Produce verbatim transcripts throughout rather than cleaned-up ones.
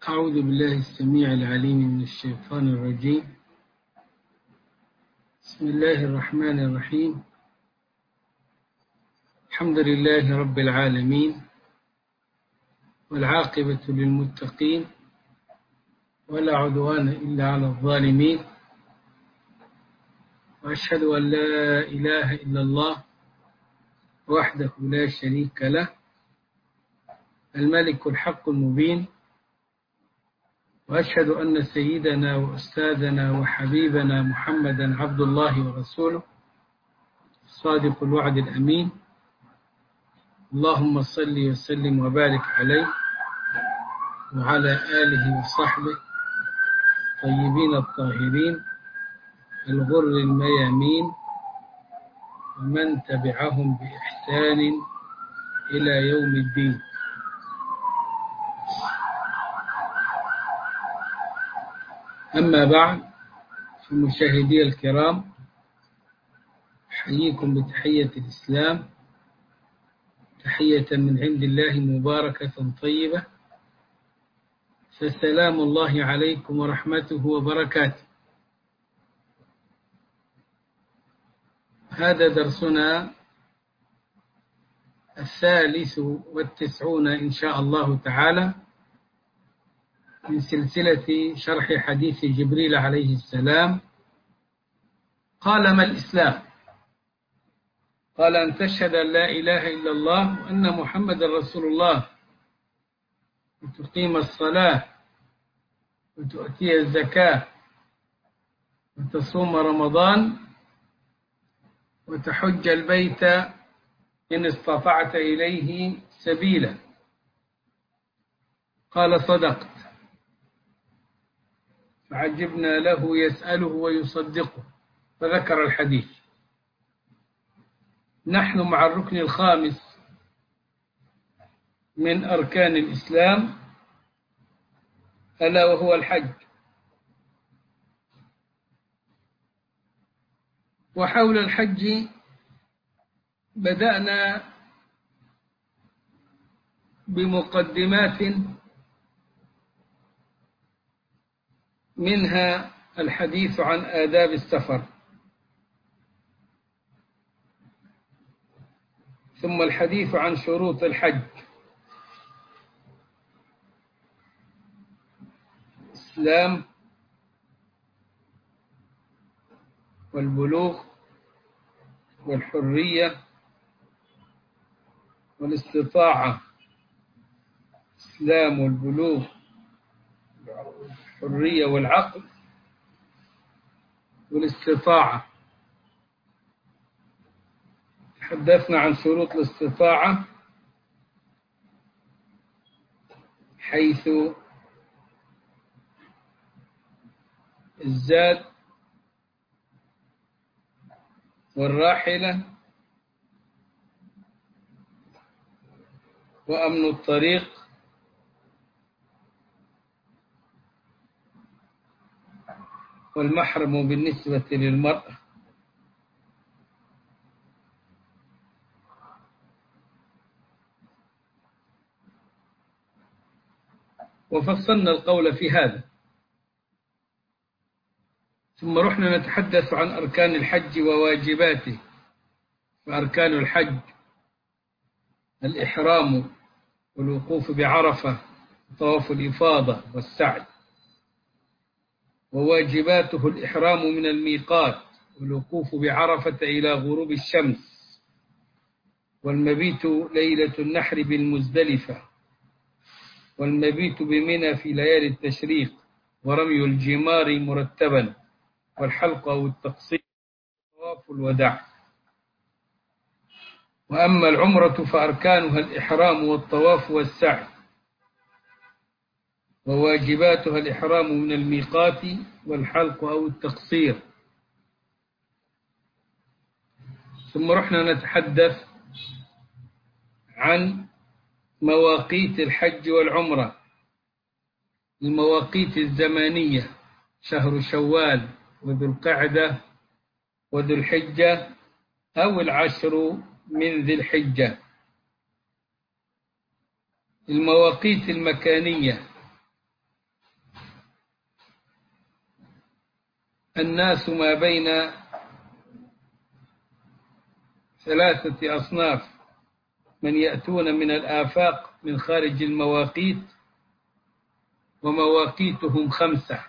أعوذ بالله السميع العليم من الشيطان الرجيم. بسم الله الرحمن الرحيم. الحمد لله رب العالمين، والعاقبة للمتقين، ولا عدوان إلا على الظالمين، وأشهد أن لا إله إلا الله وحده لا شريك له، الملك الحق المبين، وأشهد أن سيدنا وأستاذنا وحبيبنا محمدا عبد الله ورسوله صادق الوعد الأمين. اللهم صل وسلم وبارك عليه وعلى آله وصحبه الطيبين الطاهرين الغر الميامين، ومن تبعهم بإحسان إلى يوم الدين. أما بعد، فمشاهدي الكرام، أحييكم بتحية الإسلام، تحية من عند الله مباركة طيبة، فسلام الله عليكم ورحمته وبركاته. هذا درسنا الثالث والتسعون إن شاء الله تعالى من سلسلة شرح حديث جبريل عليه السلام. قال: ما الإسلام؟ قال: أن تشهد أن لا إله إلا الله وأن محمد رسول الله، وتقيم الصلاة، وتؤتي الزكاة، وتصوم رمضان، وتحج البيت إن استطعت إليه سبيلا. قال: صدقت. فعجبنا له يسأله ويصدقه، فذكر الحديث. نحن مع الركن الخامس من أركان الإسلام، ألا وهو الحج. وحول الحج بدأنا بمقدمات، منها الحديث عن آداب السفر، ثم الحديث عن شروط الحج، الإسلام والبلوغ والحرية والاستطاعة. الإسلام والبلوغ والحرية والعقل والاستطاعة. تحدثنا عن شروط الاستطاعة، حيث الزاد والراحلة وأمن الطريق والمحرم بالنسبة للمرأة. وفصلنا القول في هذا، ثم رحنا نتحدث عن أركان الحج وواجباته. فأركان الحج: الإحرام والوقوف بعرفة، طواف الإفاضة والسعي. وواجباته: الإحرام من الميقات، والوقوف بعرفة إلى غروب الشمس، والمبيت ليلة النحر بالمزدلفة، والمبيت بمنى في ليالي التشريق، ورمي الجمار مرتبا، والحلق أو التقصير، وطواف الوداع. وأما العمرة فأركانها الإحرام والطواف والسعي، وواجباتها الإحرام من الميقات والحلق أو التقصير. ثم رحنا نتحدث عن مواقيت الحج والعمرة، المواقيت الزمانية: شهر شوال وذو القعدة وذو الحجة، أو العشر من ذي الحجة. المواقيت المكانية: الناس ما بين ثلاثة أصناف: من يأتون من الآفاق من خارج المواقيت، ومواقيتهم خمسة: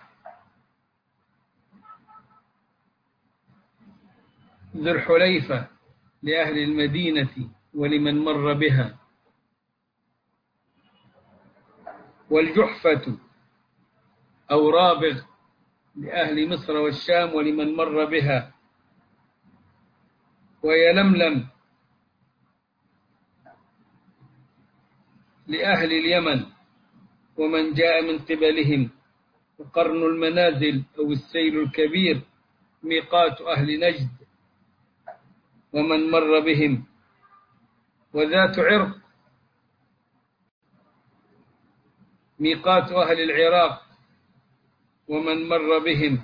ذو الحليفة لأهل المدينة ولمن مر بها، والجحفة أو رابغ لأهل مصر والشام ولمن مر بها، ويلملم لأهل اليمن ومن جاء من قبلهم، وقرن المنازل أو السيل الكبير ميقات أهل نجد ومن مر بهم، وذات عرق ميقات أهل العراق ومن مر بهم.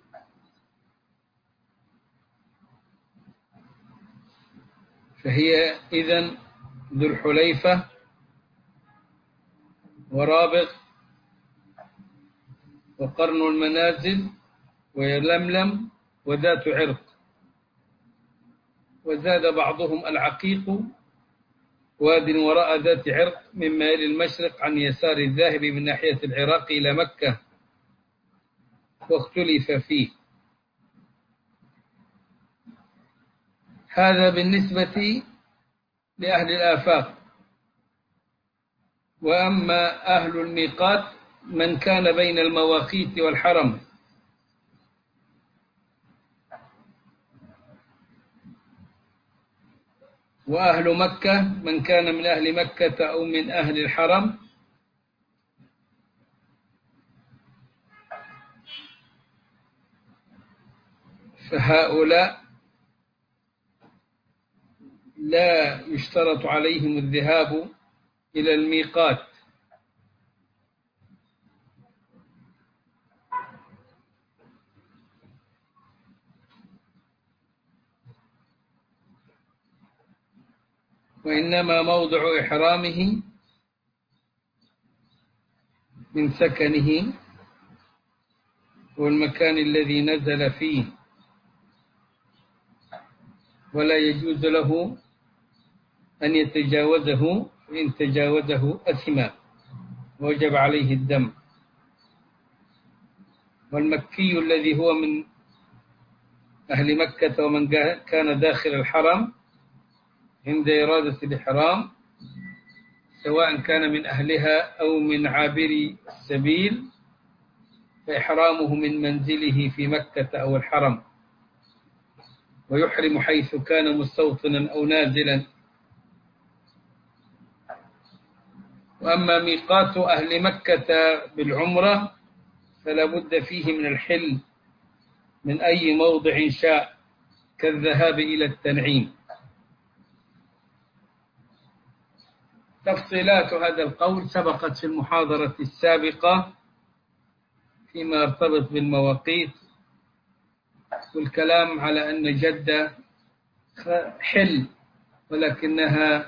فهي إذن ذو الحليفة ورابغ وقرن المنازل ويلملم وذات عرق. وزاد بعضهم العقيق واد وراء ذات عرق من ميل المشرق عن يسار الذاهب من ناحية العراق إلى مكة، واختلف فيه. هذا بالنسبة لأهل الآفاق. وأما أهل الميقات من كان بين المواقيت والحرم، وأهل مكة من كان من أهل مكة أو من أهل الحرم، فهؤلاء لا يشترط عليهم الذهاب إلى الميقات، وإنما موضع إحرامه من سكنه والمكان الذي نزل فيه، ولا يجوز له أن يتجاوزه، فإن تجاوزه أثم وجب عليه الدم. والمكي الذي هو من أهل مكة ومن كان داخل الحرم عند إرادة الإحرام، سواء كان من أهلها أو من عابري السبيل، فإحرامه من منزله في مكة أو الحرم، ويحرم حيث كان مستوطنا أو نازلا. وأما ميقات أهل مكة بالعمرة فلا بد فيه من الحل من أي موضع شاء، كالذهاب إلى التنعيم. تفصيلات هذا القول سبقت في المحاضرة السابقة فيما يرتبط بالمواقيت، والكلام على أن جدة حل ولكنها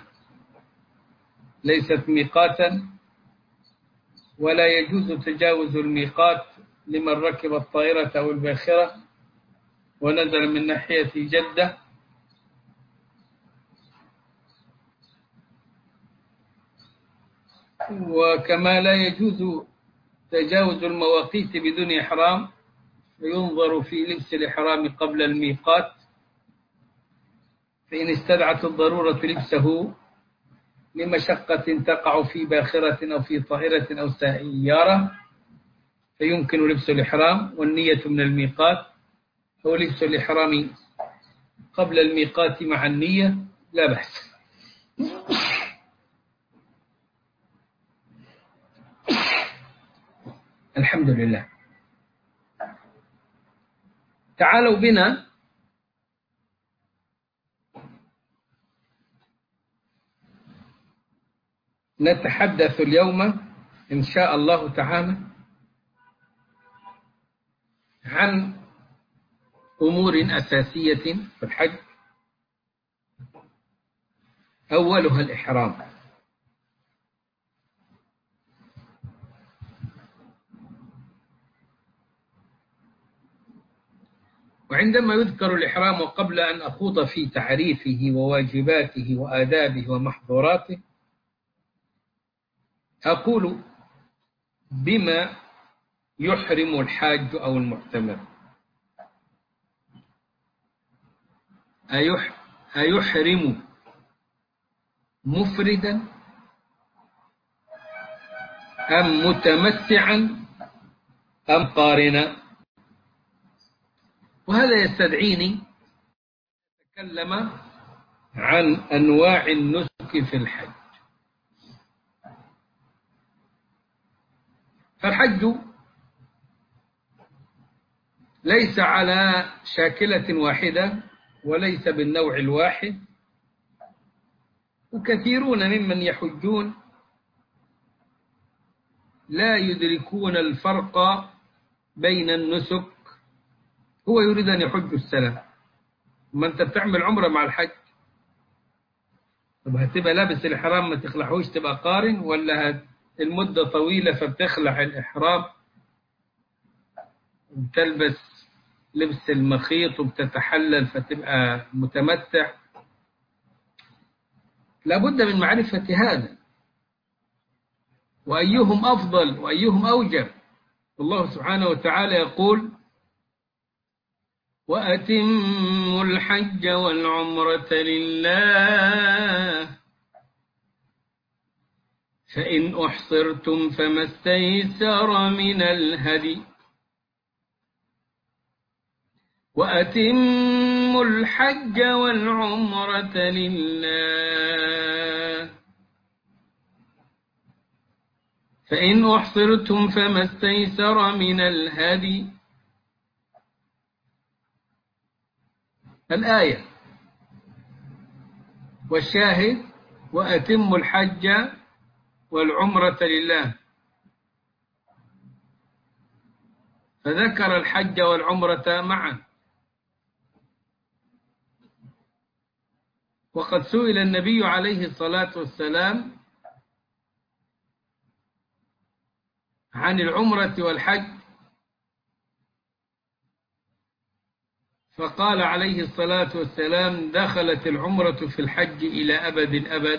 ليست ميقاتا، ولا يجوز تجاوز الميقات لمن ركب الطائرة أو الباخرة ونزل من ناحية جدة. وكما لا يجوز تجاوز المواقيت بدون إحرام، فينظر في لبس الإحرام قبل الميقات، فإن استدعت الضرورة لبسه لمشقة تقع في باخرة أو في طائرة أو سيارة فيمكن لبس الإحرام والنية من الميقات، أو لبس الإحرام قبل الميقات مع النية لا بأس. الحمد لله. تعالوا بنا نتحدث اليوم إن شاء الله تعالى عن أمور أساسية في الحج، أولها الإحرام. وعندما يذكر الإحرام وقبل أن أخوض في تعريفه وواجباته وآدابه ومحظوراته أقول بما يحرم الحاج أو المعتمر. أيح أيحرم مفردا أم متمتعا أم قارنا؟ وهذا يستدعيني أتكلم عن أنواع النسك في الحج. فالحج ليس على شاكلة واحدة وليس بالنوع الواحد، وكثيرون ممن يحجون لا يدركون الفرق بين النسك. هو يريد أن يحج السنة، ما أنت بتعمل عمرة مع الحج، طب هتبقى لابس الإحرام ما تخلعوش تبقى قارن، ولا المدة طويلة فبتخلع الإحرام وبتلبس لبس المخيط وبتتحلل فتبقى متمتع؟ لابد من معرفة هذا، وأيهم أفضل وأيهم أوجب. الله سبحانه وتعالى يقول: وأتموا الحج والعمرة لله فإن أحصرتم فما استيسر من الهدي وأتموا الحج والعمرة لله فإن أحصرتم فما استيسر من الهدي. الآية والشاهد: وأتموا الحج والعمرة لله، فذكر الحج والعمرة معا. وقد سئل النبي عليه الصلاة والسلام عن العمرة والحج، فقال عليه الصلاة والسلام: دخلت العمرة في الحج إلى أبد الأبد،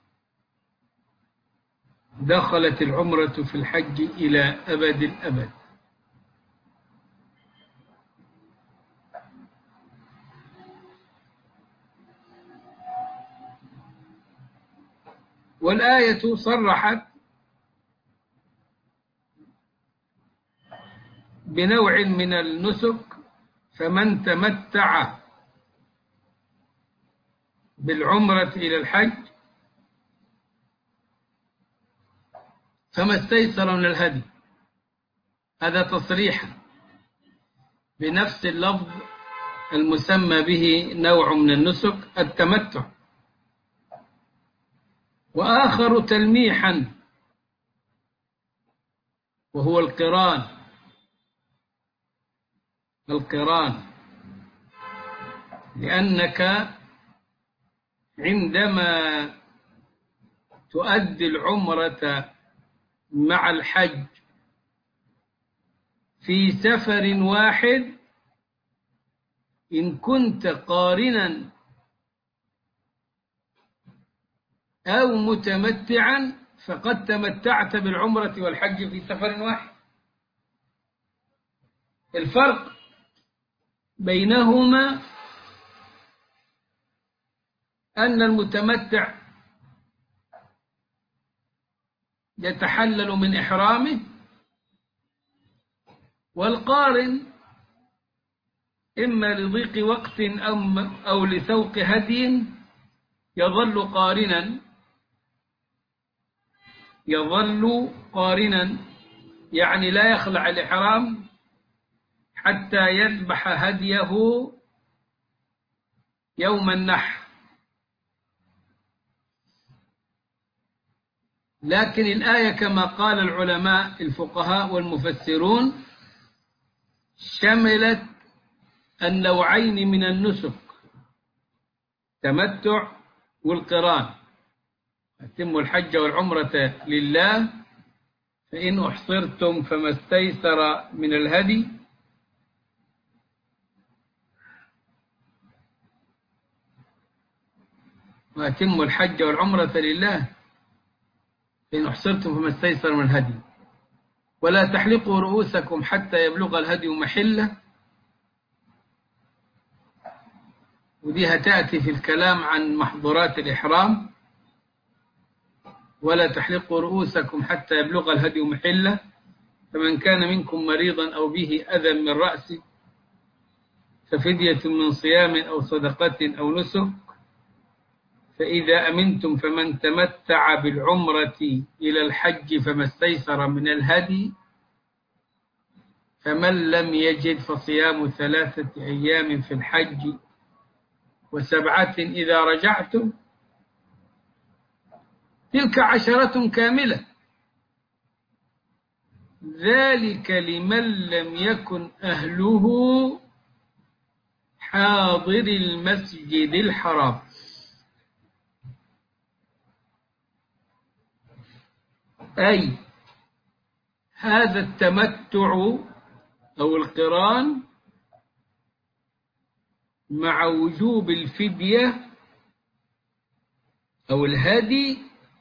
دخلت العمرة في الحج إلى أبد الأبد. والآية صرحت بنوع من النسك: فمن تمتع بالعمرة إلى الحج فما استيسر من الهدي. هذا تصريح بنفس اللفظ المسمى به نوع من النسك، التمتع. وآخر تلميحا وهو القران. القران لأنك عندما تؤدي العمرة مع الحج في سفر واحد، إن كنت قارنا أو متمتعا فقد تمتعت بالعمرة والحج في سفر واحد. الفرق بينهما أن المتمتع يتحلل من إحرامه، والقارن إما لضيق وقت أو لسوق هدي يظل قارنا يظل قارنا يعني لا يخلع الإحرام حتى يذبح هديه يوم النحر. لكن الآية كما قال العلماء الفقهاء والمفسرون شملت النوعين من النسك، التمتع والقران. أتموا الحج والعمرة لله فإن أحصرتم فما استيسر من الهدي وأتموا الحج والعمرة لله فإن أحصرتم فما استيسر من الهدي ولا تحلقوا رؤوسكم حتى يبلغ الهدي محله. ودي هتأتي في الكلام عن محظورات الإحرام. ولا تحلقوا رؤوسكم حتى يبلغ الهدي محله فمن كان منكم مريضا أو به أذى من رأسه ففدية من صيام أو صدقة أو نسك. فإذا أمنتم فمن تمتع بالعمرة إلى الحج فما استيسر من الهدي فمن لم يجد فصيام ثلاثة أيام في الحج وسبعة إذا رجعتم تلك عشرة كاملة ذلك لمن لم يكن أهله حاضر المسجد الحرام. أي هذا التمتع أو القران مع وجوب الفدية أو الهدي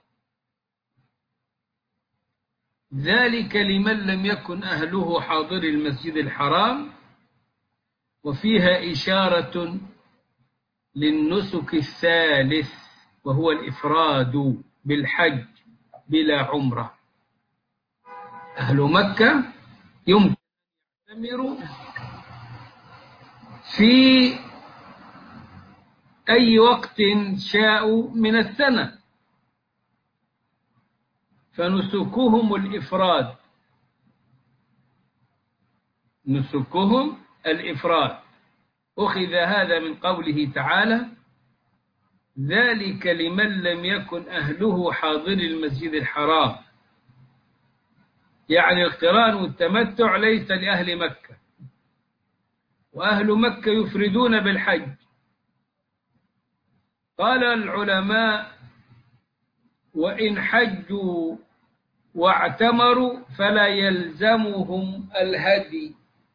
ذلك لمن لم يكن أهله حاضر المسجد الحرام. وفيها إشارة للنسك الثالث وهو الإفراد بالحج بلا عمرة. أهل مكة يمكن أن يعتمروا في أي وقت شاءوا من السنة فنسكهم الإفراد نسكهم الإفراد. أخذ هذا من قوله تعالى ذلك لمن لم يكن أهله حاضر المسجد الحرام، يعني القران والتمتع ليس لأهل مكة، وأهل مكة يفردون بالحج. قال العلماء وإن حجوا واعتمروا فلا يلزمهم الهدي.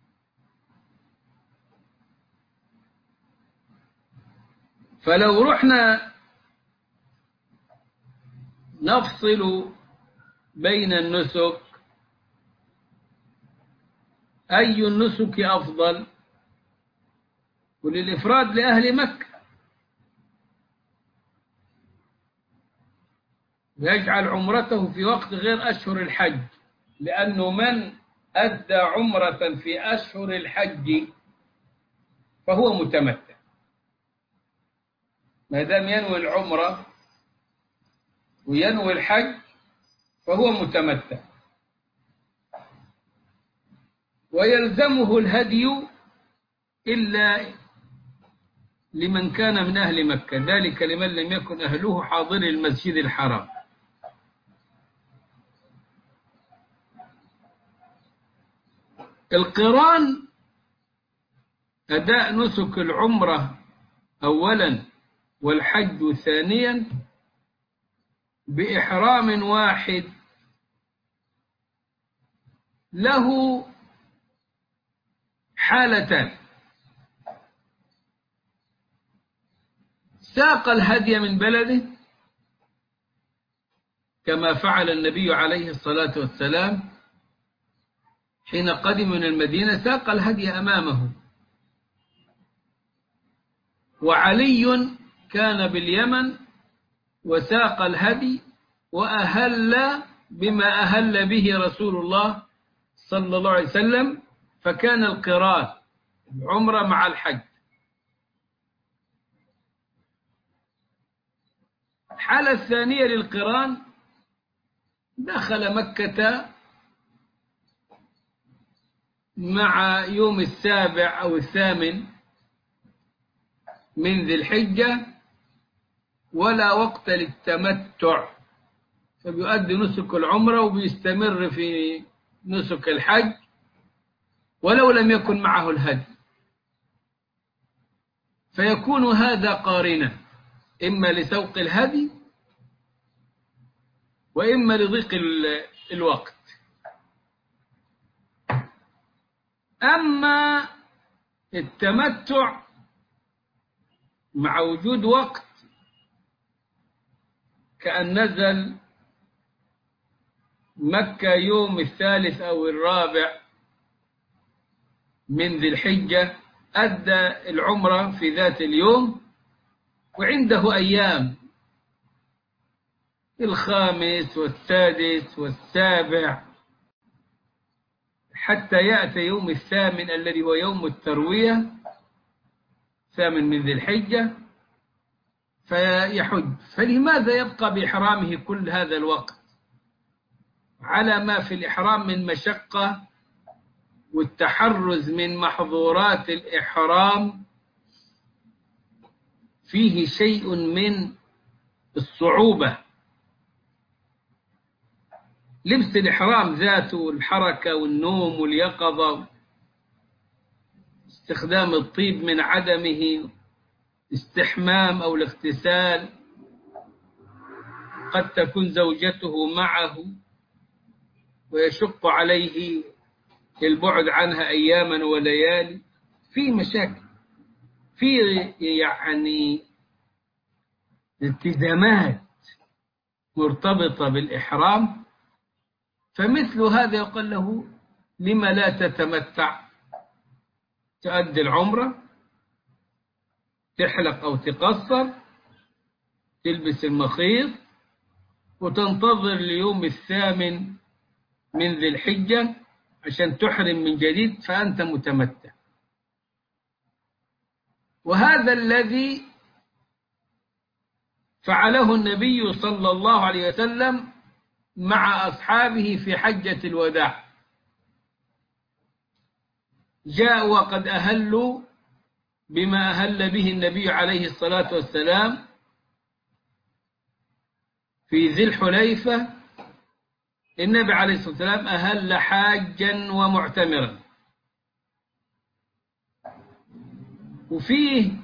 فلو رحنا نفصل بين النسك أي النسك أفضل؟ وللإفراد لأهل مكة يجعل عمرته في وقت غير أشهر الحج، لأنه من أدى عمرة في أشهر الحج فهو متمتع ما دام ينوي العمرة وينوي الحج فهو متمتع. ويلزمه الهدي إلا لمن كان من أهل مكة، ذلك لمن لم يكن أهله حاضر المسجد الحرام. القران أداء نسك العمرة أولا والحج ثانيا بإحرام واحد له حالتان. ساق الهدي من بلده كما فعل النبي عليه الصلاة والسلام حين قدم من المدينة، ساق الهدي أمامه. وعلي كان باليمن وساق الهدي وأهل بما أهل به رسول الله صلى الله عليه وسلم، فكان القران العمرة مع الحج. الحالة الثانية للقران دخل مكة مع يوم السابع أو الثامن من ذي الحجة ولا وقت للتمتع، فبيؤدي نسك العمرة وبيستمر في نسك الحج ولو لم يكن معه الهدي، فيكون هذا قارنا إما لسوق الهدي وإما لضيق الوقت. أما التمتع مع وجود وقت كأن نزل مكة يوم الثالث أو الرابع من ذي الحجة، أدى العمرة في ذات اليوم، وعنده أيام الخامس والسادس والسابع حتى يأتي يوم الثامن الذي هو يوم التروية، ثامن من ذي الحجة، فيحج. فلماذا يبقى بإحرامه كل هذا الوقت على ما في الإحرام من مشقة والتحرز من محظورات الإحرام؟ فيه شيء من الصعوبة. لبس الإحرام ذاته، الحركة والنوم واليقظة، استخدام الطيب من عدمه، استحمام أو الاغتسال، قد تكون زوجته معه ويشق عليه البعد عنها أياما وليالي، في مشاكل، في يعني التزامات مرتبطة بالإحرام. فمثل هذا يقول له: لما لا تتمتع، تؤدي العمرة، تحلق أو تقصر، تلبس المخيط، وتنتظر اليوم الثامن من ذي الحجة عشان تحرم من جديد، فأنت متمتع. وهذا الذي فعله النبي صلى الله عليه وسلم مع أصحابه في حجة الوداع. جاءوا وقد أهلوا بما أهل به النبي عليه الصلاة والسلام في ذي الحليفة. النبي عليه الصلاة والسلام أهل حاجا ومعتمرا، وفيه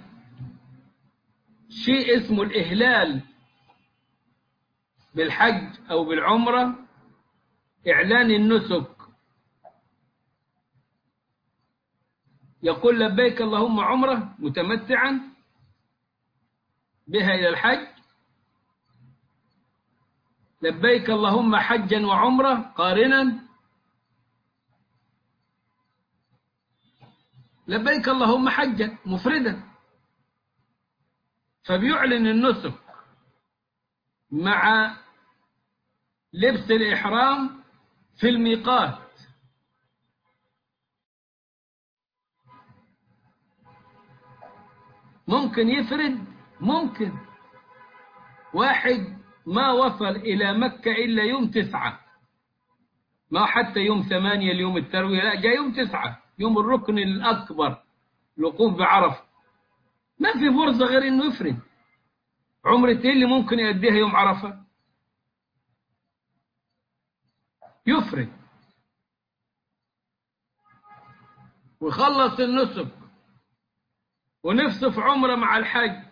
شيء اسمه الإهلال بالحج أو بالعمرة، إعلان النسك. يقول: لبيك اللهم عمرة متمتعا بها إلى الحج، لبيك اللهم حجا وعمرة قارنا، لبيك اللهم حجا مفردا. فبيعلن النسك مع لبس الإحرام في الميقات. ممكن يفرد، ممكن واحد ما وصل إلى مكة إلا يوم تسعة، ما حتى يوم ثمانية اليوم التروية، لا، جاء يوم تسعة يوم الركن الأكبر، الوقوف بعرفة، ما في فرصة غير إنه يفرد. عمرة إيه اللي ممكن يأديها يوم عرفة؟ يفرد ويخلص النسك ونفسه في عمرة مع الحج.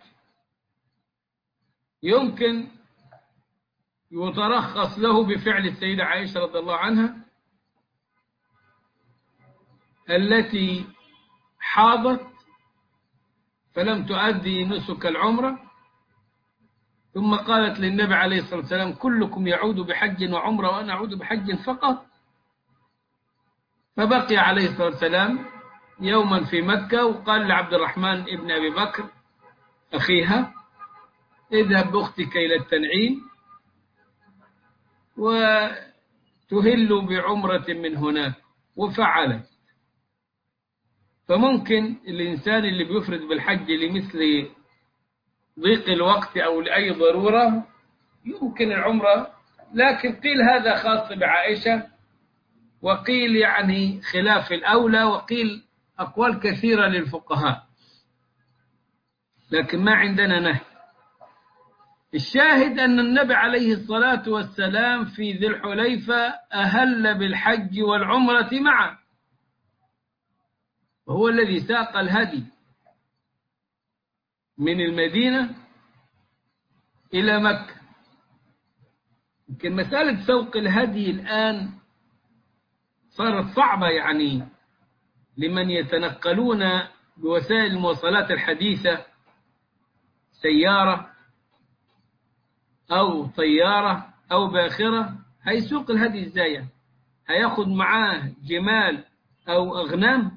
يمكن يترخص له بفعل السيدة عائشة رضي الله عنها التي حاضت فلم تؤدي نسك العمرة، ثم قالت للنبي عليه الصلاة والسلام: كلكم يعود بحج وعمرة وأنا أعود بحج فقط. فبقي عليه الصلاة والسلام يوما في مكة، وقال لعبد الرحمن ابن أبي بكر أخيها: اذهب بأختك إلى التنعيم وتهل بعمرة من هناك. وفعلت. فممكن الإنسان اللي بيفرد بالحج لمثل ضيق الوقت أو لأي ضرورة يمكن العمرة، لكن قيل هذا خاص بعائشة، وقيل يعني خلاف الأولى، وقيل أقوال كثيرة للفقهاء، لكن ما عندنا نهي. الشاهد أن النبي عليه الصلاة والسلام في ذي الحليفة أهل بالحج والعمرة معا، وهو الذي ساق الهدي من المدينة إلى مكة. يمكن مسألة سوق الهدي الآن صارت صعبة، يعني لمن يتنقلون بوسائل المواصلات الحديثة، سيارة أو طيارة أو باخرة، هيسوق الهدي إزاي؟ هياخد معاه جمال أو أغنام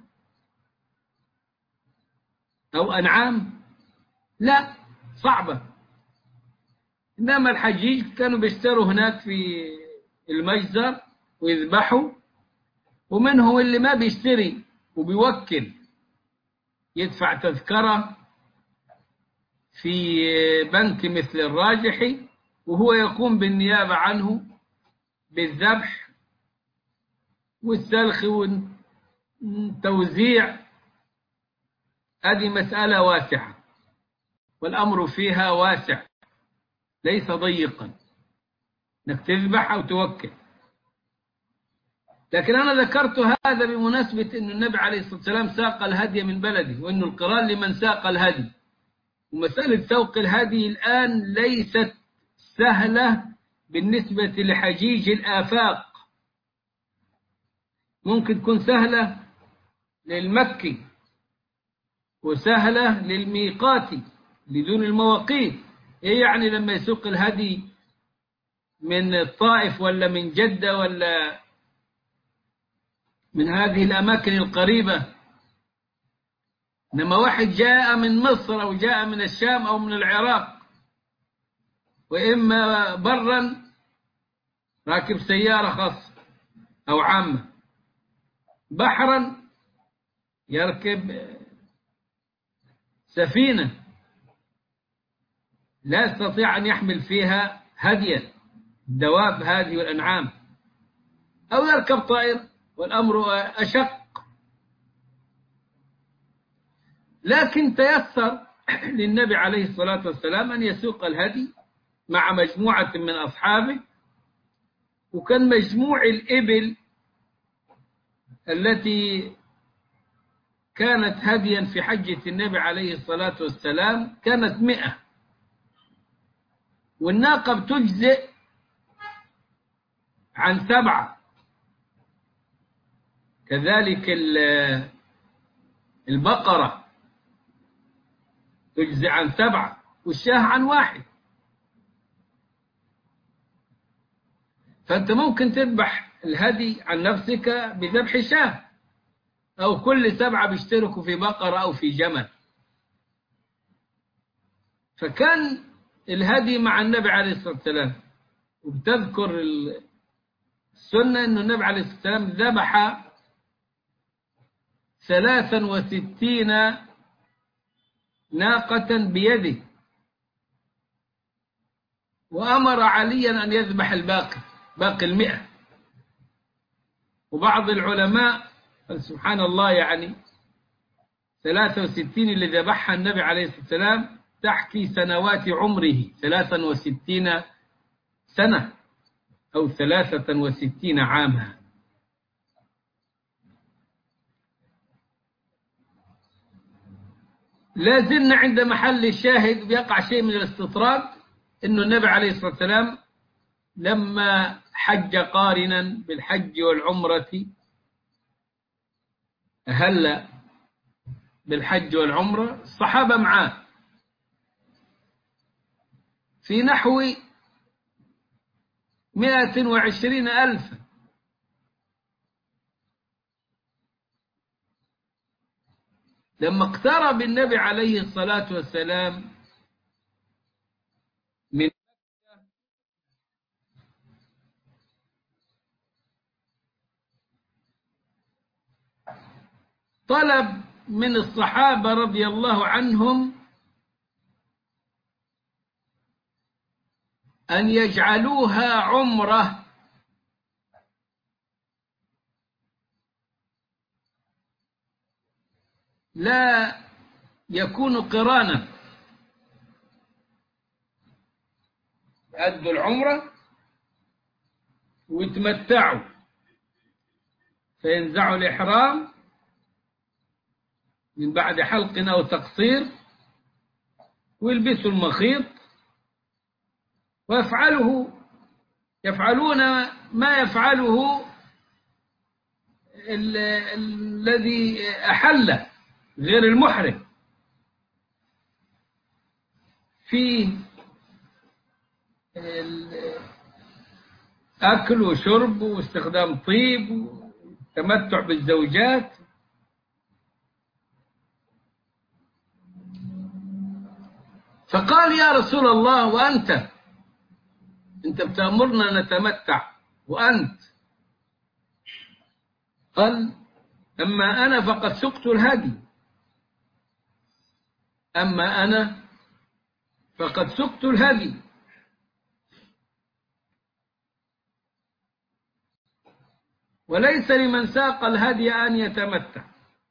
أو أنعام؟ لا، صعبة. إنما الحجيج كانوا بيشتروا هناك في المجزر ويذبحوا، ومنهم اللي ما بيشتري وبيوكل يدفع تذكرة في بنك مثل الراجحي، وهو يقوم بالنيابة عنه بالذبح والسلخ والتوزيع. هذه مسألة واسعة، والأمر فيها واسع ليس ضيقا انك تذبح أو توكل. لكن أنا ذكرت هذا بمناسبة أن النبي عليه الصلاة والسلام ساق الهدي من بلده، وأن القران لمن ساق الهدي. ومسألة سوق الهدي الآن ليست سهلة بالنسبة لحجيج الآفاق. ممكن تكون سهلة للمكي وسهلة للميقاتي بدون المواقيت. إيه يعني لما يسوق الهدي من الطائف ولا من جدة ولا من هذه الأماكن القريبة؟ إنما واحد جاء من مصر أو جاء من الشام أو من العراق، وإما برا راكب سيارة خاصة أو عامة، بحرا يركب سفينة لا يستطيع أن يحمل فيها هديا الدواب هذه والأنعام، أو يركب طائر، والأمر أشق. لكن تيسر للنبي عليه الصلاة والسلام أن يسوق الهدي مع مجموعة من أصحابه، وكان مجموع الإبل التي كانت هديا في حجة النبي عليه الصلاة والسلام كانت مئة، والناقة بتجزئ عن سبعة، كذلك البقرة تجزئ عن سبعة، والشاه عن واحد. فأنت ممكن تذبح الهدي عن نفسك بذبح شاه، أو كل سبعة بيشتركوا في بقرة أو في جمل. فكان الهدي مع النبي عليه الصلاة والسلام. وبتذكر السنة أن النبي عليه الصلاة والسلام ذبح ثلاثا وستين ناقة بيده، وأمر عليا أن يذبح الباقي، باقي المئة. وبعض العلماء سبحان الله يعني ثلاثة وستين اللي ذبحها النبي عليه الصلاة والسلام تحكي سنوات عمره، ثلاثا وستين سنة أو ثلاثة وستين عاما. لا زلنا عند محل الشاهد، بيقع شيء من الاستطراد، أن النبي عليه الصلاة والسلام لما حج قارنا بالحج والعمرة، أهل بالحج والعمرة، الصحابة معاه في نحو مائة وعشرين ألف. لما اقترب النبي عليه الصلاة والسلام من طلب من الصحابة رضي الله عنهم أن يجعلوها عمرة، لا يكون قرانا. يأدوا العمرة ويتمتعوا، فينزعوا الإحرام من بعد حلق أو تقصير، ويلبسوا المخيط، ويفعله يفعلون ما يفعله ال الذي أحل غير المحرم، في أكل وشرب واستخدام طيب وتمتع بالزوجات. فقال يا رسول الله وأنت أنت بتأمرنا نتمتع وأنت؟ قال أما أنا فقد سقت الهدي أما أنا فقد سقت الهدي وليس لمن ساق الهدي أن يتمتع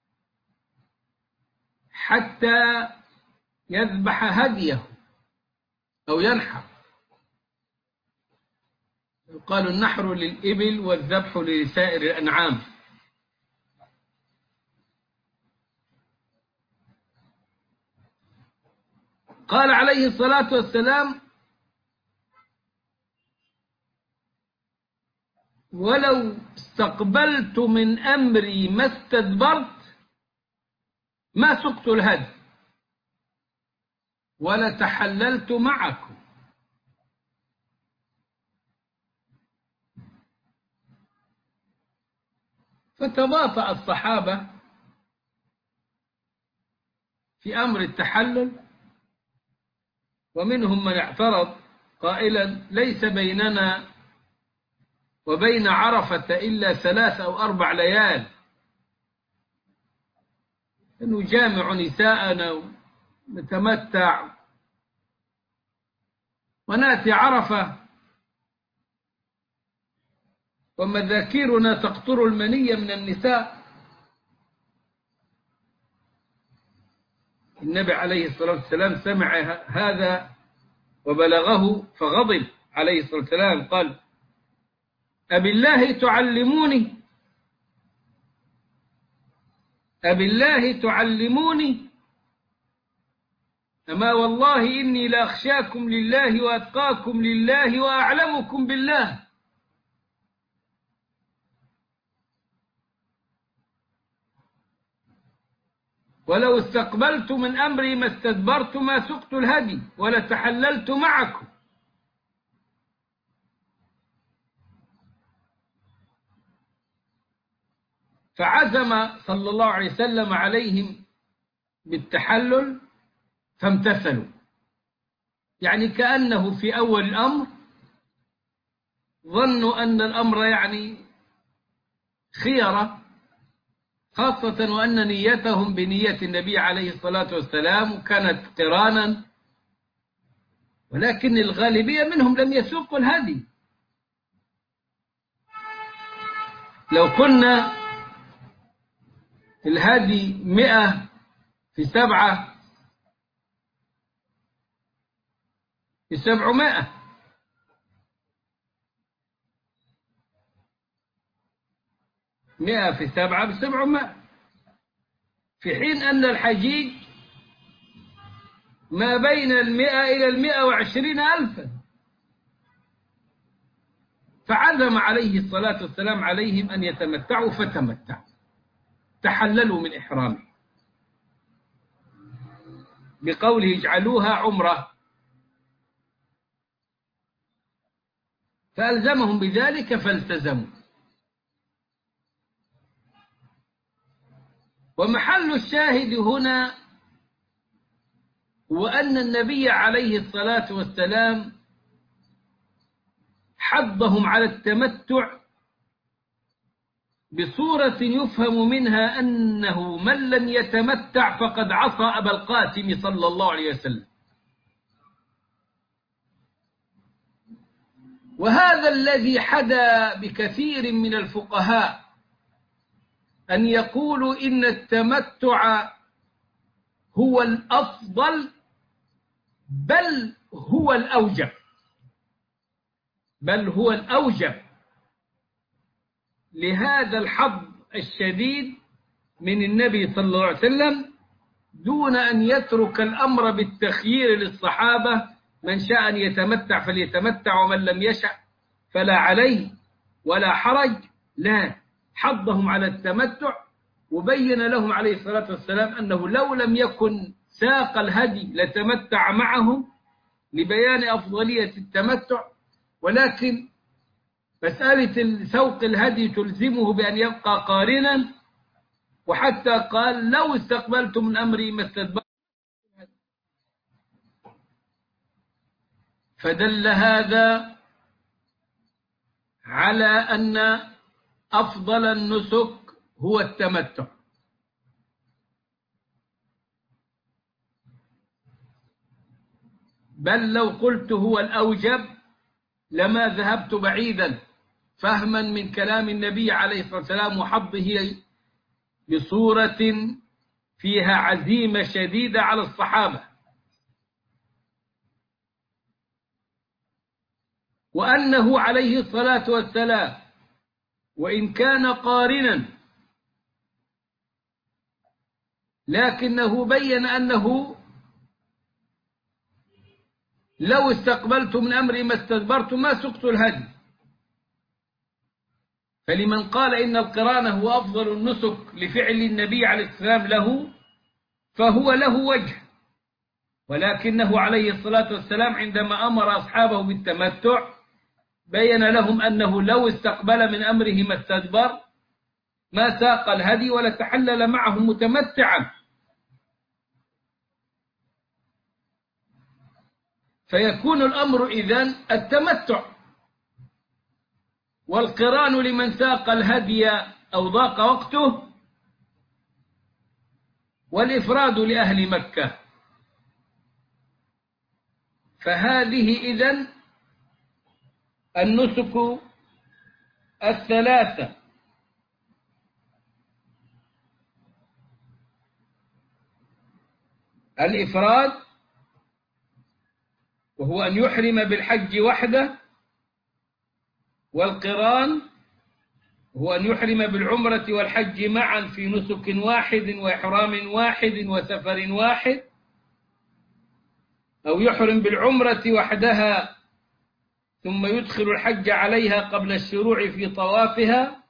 حتى يذبح هديه أو ينحر. قالوا النحر للإبل والذبح لسائر الأنعام. قال عليه الصلاة والسلام ولو استقبلت من أمري ما استدبرت ما سقت الهدي ولا تحللت معكم. فتباطأ الصحابة في أمر التحلل، ومنهم من اعترض قائلا ليس بيننا وبين عرفة إلا ثلاث أو أربع ليال، نجامع نساءنا ونتمتع ونأتي عرفة ومذاكيرنا تقطر المنية من النساء. النبي عليه الصلاة والسلام سمع هذا وبلغه فغضب عليه الصلاة والسلام، قال أبالله تعلموني أبالله تعلموني أما والله إني لأخشاكم لله وأتقاكم لله وأعلمكم بالله. ولو استقبلت من أمري ما استدبرت ما سقت الهدي ولا تحللت معكم. فعزم صلى الله عليه وسلم عليهم بالتحلل فامتثلوا، يعني كأنه في أول الأمر ظنوا أن الأمر يعني خيرة، خاصة وأن نيتهم بنية النبي عليه الصلاة والسلام وكانت قرانا، ولكن الغالبية منهم لم يسوقوا الهدي. لو كنا الهدي مئة في سبعة في سبعمائة، مئة في سبعة بسبعمائة، في حين أن الحجيج ما بين المئة إلى المئة وعشرين ألفا. فعزم عليه الصلاة والسلام عليهم أن يتمتعوا فتمتعوا، تحللوا من إحرامه بقوله اجعلوها عمرة، فألزمهم بذلك فالتزموا. ومحل الشاهد هنا هو أن النبي عليه الصلاة والسلام حضهم على التمتع بصورة يفهم منها أنه من لم يتمتع فقد عصى أبا القاسم صلى الله عليه وسلم. وهذا الذي حدا بكثير من الفقهاء أن يقولوا إن التمتع هو الأفضل بل هو الأوجب بل هو الأوجب لهذا الحظ الشديد من النبي صلى الله عليه وسلم، دون أن يترك الأمر بالتخيير للصحابة، من شاء أن يتمتع فليتمتع ومن لم يشأ فلا عليه ولا حرج. لا، حضهم على التمتع وبين لهم عليه الصلاة والسلام أنه لو لم يكن ساق الهدي لتمتع معهم، لبيان أفضلية التمتع، ولكن مسألة سوق الهدي تلزمه بأن يبقى قارنا، وحتى قال لو استقبلت من أمري ما استدبرت. فدل هذا على أن أفضل النسك هو التمتع. بل لو قلت هو الأوجب لما ذهبت بعيدا، فهما من كلام النبي عليه الصلاة والسلام وحظه بصورة فيها عزيمة شديدة على الصحابة، وأنه عليه الصلاة والسلام وإن كان قارنا لكنه بين أنه لو استقبلت من أمري ما استدبرت ما سقت الهدي. فلمن قال إن القران هو أفضل النسك لفعل النبي عليه السلام له فهو له وجه، ولكنه عليه الصلاة والسلام عندما أمر أصحابه بالتمتع بين لهم أنه لو استقبل من أمره ما استدبر ما ساق الهدي ولا تحلل معهم متمتعا. فيكون الأمر إذن التمتع، والقران لمن ساق الهدي أو ضاق وقته، والإفراد لأهل مكة. فهذه إذن النسك الثلاثة: الإفراد وهو أن يحرم بالحج وحده، والقران هو أن يحرم بالعمرة والحج معا في نسك واحد وإحرام واحد وسفر واحد، أو يحرم بالعمرة وحدها ثم يدخل الحج عليها قبل الشروع في طوافها.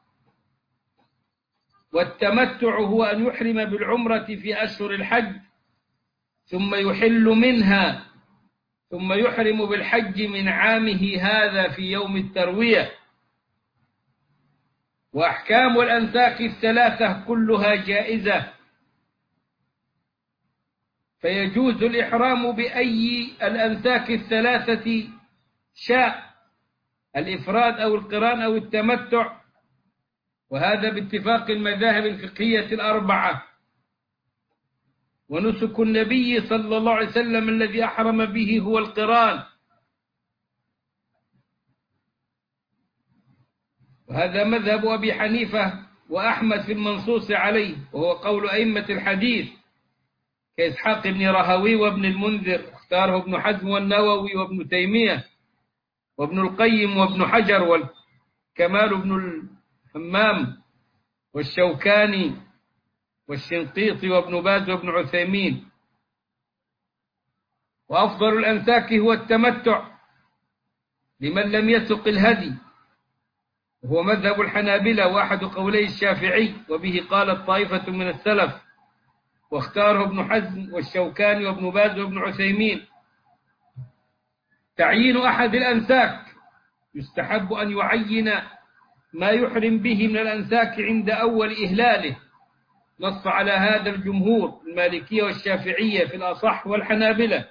والتمتع هو أن يحرم بالعمرة في أشهر الحج ثم يحل منها ثم يحرم بالحج من عامه هذا في يوم التروية. وأحكام الأنساك الثلاثة كلها جائزة، فيجوز الإحرام بأي الأنساك الثلاثة شاء، الإفراد أو القران أو التمتع، وهذا باتفاق المذاهب الفقهية الأربعة. ونسك النبي صلى الله عليه وسلم الذي أحرم به هو القران، وهذا مذهب أبي حنيفة وأحمد في المنصوص عليه، وهو قول أئمة الحديث كإسحاق بن راهوي وابن المنذر، اختاره ابن حزم والنووي وابن تيمية وابن القيم وابن حجر والكمال بن الحمام والشوكاني والشنقيطي وابن باز وابن عثيمين. وأفضل الأنساك هو التمتع لمن لم يسق الهدي، وهو مذهب الحنابلة وأحد قولي الشافعي، وبه قالت طائفة من السلف، واختاره ابن حزم والشوكاني وابن باز وابن عثيمين. تعيين أحد الأنساك: يستحب أن يعين ما يحرم به من الأنساك عند أول إهلاله، نص على هذا الجمهور المالكية والشافعية في الأصح والحنابلة.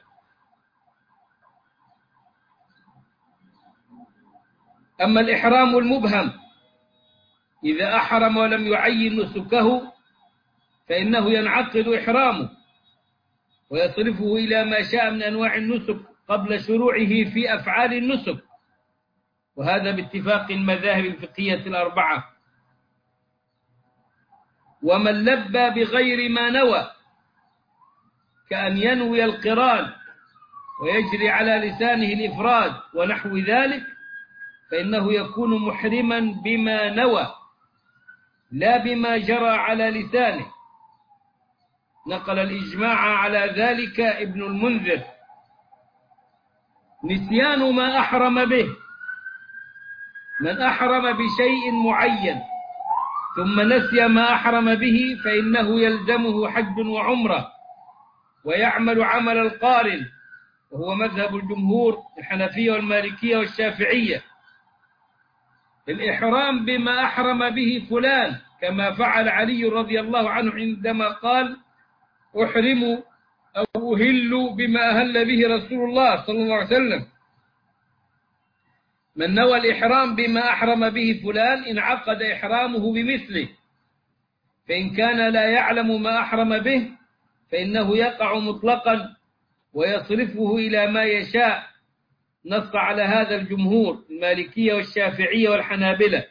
أما الإحرام المبهم إذا أحرم ولم يعين نسكه فإنه ينعقد إحرامه ويصرفه إلى ما شاء من أنواع النسك قبل شروعه في أفعال النسك، وهذا باتفاق المذاهب الفقهية الأربعة. ومن لبى بغير ما نوى كأن ينوي القران ويجري على لسانه الإفراد ونحو ذلك فإنه يكون محرما بما نوى لا بما جرى على لسانه. نقل الإجماع على ذلك ابن المنذر. نسيان ما أحرم به: من أحرم بشيء معين ثم نسي ما أحرم به فإنه يلزمه حج وعمرة ويعمل عمل القارن وهو مذهب الجمهور الحنفية والمالكية والشافعية، الإحرام بما أحرم به فلان، كما فعل علي رضي الله عنه عندما قال أحرم أو أهل بما أهل به رسول الله صلى الله عليه وسلم. من نوى الإحرام بما أحرم به فلان انعقد إحرامه بمثله، فإن كان لا يعلم ما أحرم به فإنه يقع مطلقا ويصرفه إلى ما يشاء. نص على هذا الجمهور المالكية والشافعية والحنابلة.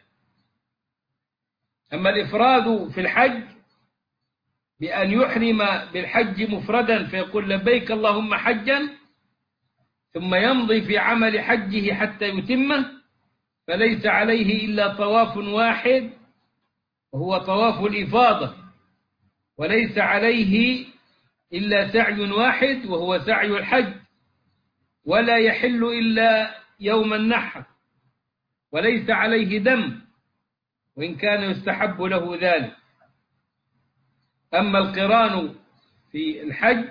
أما الإفراد في الحج بأن يحرم بالحج مفردا فيقول لبيك اللهم حجا ثم يمضي في عمل حجه حتى يتمه، فليس عليه إلا طواف واحد وهو طواف الإفاضة، وليس عليه إلا سعي واحد وهو سعي الحج، ولا يحل إلا يوم النحر، وليس عليه دم وإن كان يستحب له ذلك. أما القران في الحج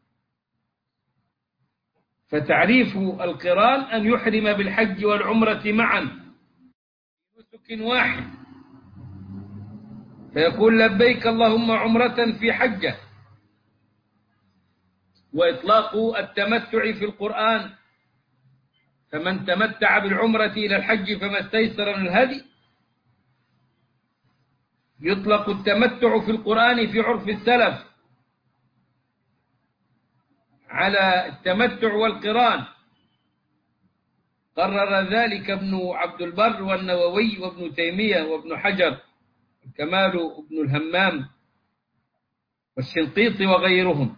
فتعريف القران أن يحرم بالحج والعمرة معا نسك واحد، فيقول لبيك اللهم عمرة في حجة. وإطلاق التمتع في القرآن، فمن تمتع بالعمرة إلى الحج فما استيسر من الهدي. يطلق التمتع في القرآن في عرف السلف على التمتع والقران، قرر ذلك ابن عبد البر والنووي وابن تيمية وابن حجر كمال ابن الهمام والشنقيطي وغيرهم.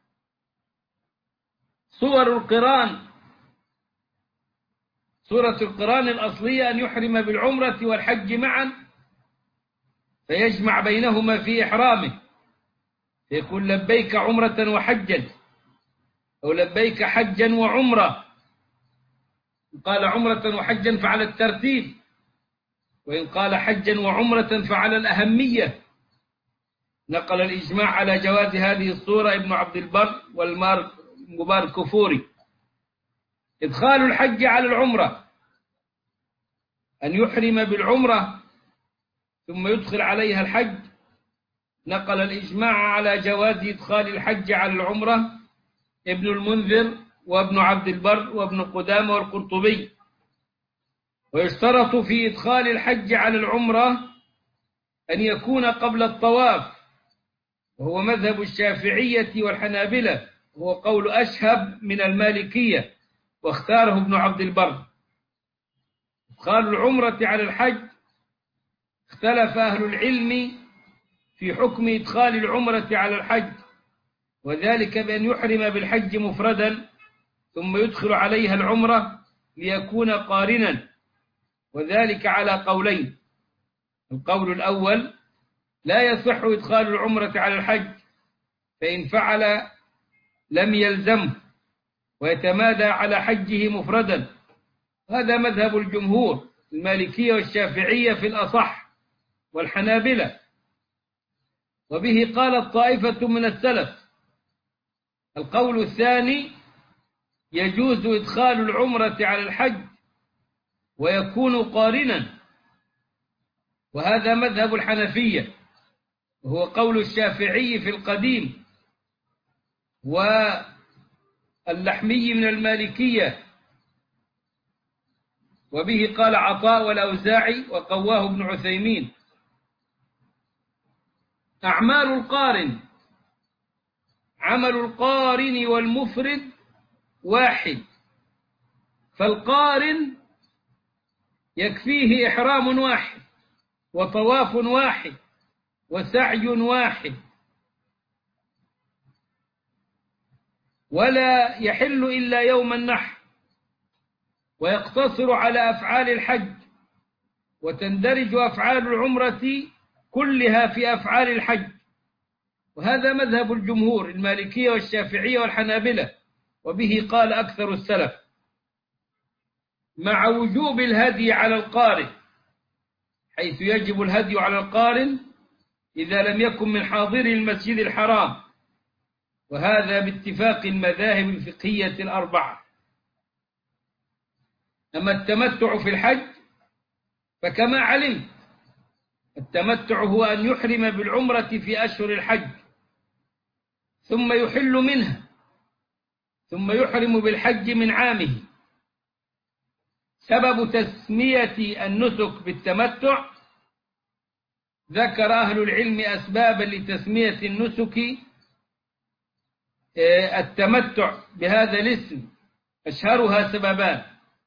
صور القران: سورة القران الأصلية أن يحرم بالعمرة والحج معا فيجمع بينهما في إحرامه، فيقول لبيك عمرة وحجا، أو لبيك حجا وعمرة. قال عمرة وحجا فعلى الترتيب، وإن قال حجا وعمرة فعلى الأهمية. نقل الإجماع على جواز هذه الصورة ابن عبد البر والمبارك كفوري. إدخال الحج على العمرة: أن يحرم بالعمرة ثم يدخل عليها الحج. نقل الإجماع على جواز إدخال الحج على العمرة ابن المنذر وابن عبد البر وابن قدامة والقرطبي. ويشترط في إدخال الحج على العمرة أن يكون قبل الطواف، وهو مذهب الشافعية والحنابلة، وهو قول أشهب من المالكية واختاره ابن عبد البر. إدخال العمرة على الحج: اختلف أهل العلم في حكم إدخال العمرة على الحج، وذلك بأن يحرم بالحج مفردا ثم يدخل عليها العمرة ليكون قارنا، وذلك على قولين. القول الأول: لا يصح إدخال العمرة على الحج، فإن فعل لم يلزمه ويتمادى على حجه مفردا. هذا مذهب الجمهور المالكية والشافعية في الأصح والحنابلة، وبه قالت طائفة من السلف. القول الثاني: يجوز إدخال العمرة على الحج ويكون قارنا، وهذا مذهب الحنفية، وهو قول الشافعي في القديم واللحمي من المالكية، وبه قال عطاء والأوزاعي وقواه ابن عثيمين. أعمال القارن: عمل القارن والمفرد واحد، فالقارن يكفيه إحرام واحد وطواف واحد وسعي واحد، ولا يحل إلا يوم النحر، ويقتصر على أفعال الحج، وتندرج أفعال العمرة كلها في أفعال الحج. وهذا مذهب الجمهور المالكية والشافعية والحنابلة، وبه قال أكثر السلف، مع وجوب الهدي على القارن، حيث يجب الهدي على القارن إذا لم يكن من حاضر المسجد الحرام، وهذا باتفاق المذاهب الفقهية الأربعة. أما التمتع في الحج فكما علمت التمتع هو أن يحرم بالعمرة في أشهر الحج ثم يحل منها ثم يحرم بالحج من عامه. سبب تسمية النسك بالتمتع، ذكر أهل العلم أسبابا لتسمية النسك التمتع بهذا الاسم، أشهرها سببان.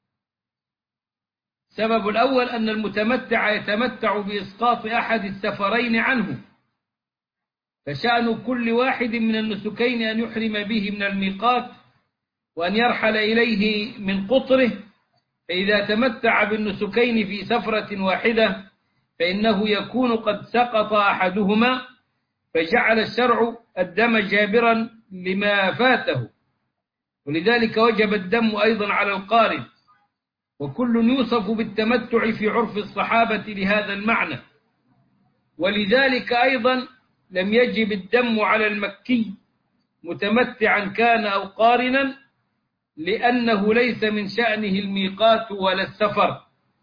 السبب الأول أن المتمتع يتمتع بإسقاط أحد السفرين عنه، فشأن كل واحد من النسكين أن يحرم به من الميقات وأن يرحل إليه من قطره، فإذا تمتع بالنسكين في سفرة واحدة فإنه يكون قد سقط أحدهما، فجعل الشرع الدم جابرا لما فاته، ولذلك وجب الدم أيضا على القارن، وكل يوصف بالتمتع في عرف الصحابة لهذا المعنى. ولذلك أيضا لم يجب الدم على المكي متمتعا كان أو قارنا، لأنه ليس من شأنه الميقات ولا السفر.